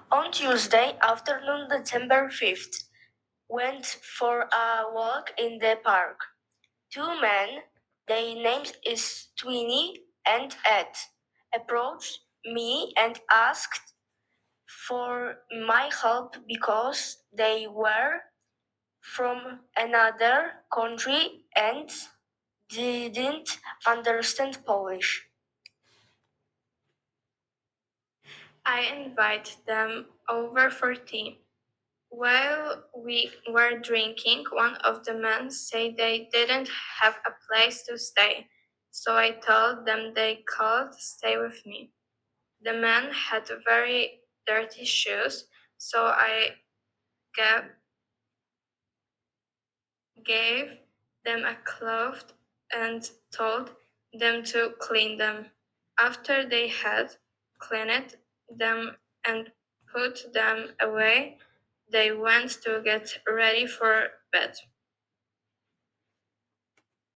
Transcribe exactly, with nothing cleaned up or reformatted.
On Tuesday afternoon, December fifth, went for a walk in the park. Two men, their names is Twinny and Ed, approached me and asked for my help because they were from another country and didn't understand Polish. I invited them over for tea. While we were drinking, one of the men said they didn't have a place to stay, so I told them they could stay with me. The man had very dirty shoes, so I gave, gave them a cloth and told them to clean them. After they had cleaned them and put them away, they went to get ready for bed.